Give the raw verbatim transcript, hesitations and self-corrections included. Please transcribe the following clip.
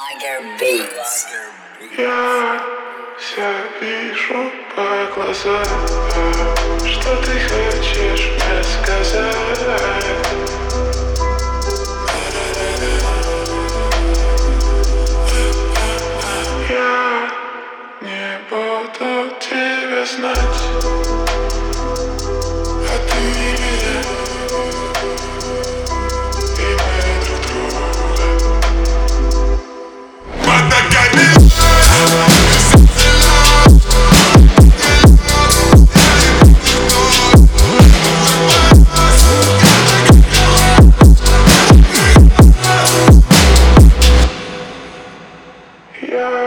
Lager Beats. Я все вижу по глазам. Что ты хочешь мне сказать? Я не буду тебя знать, а ты меня, и мы друг друга. Я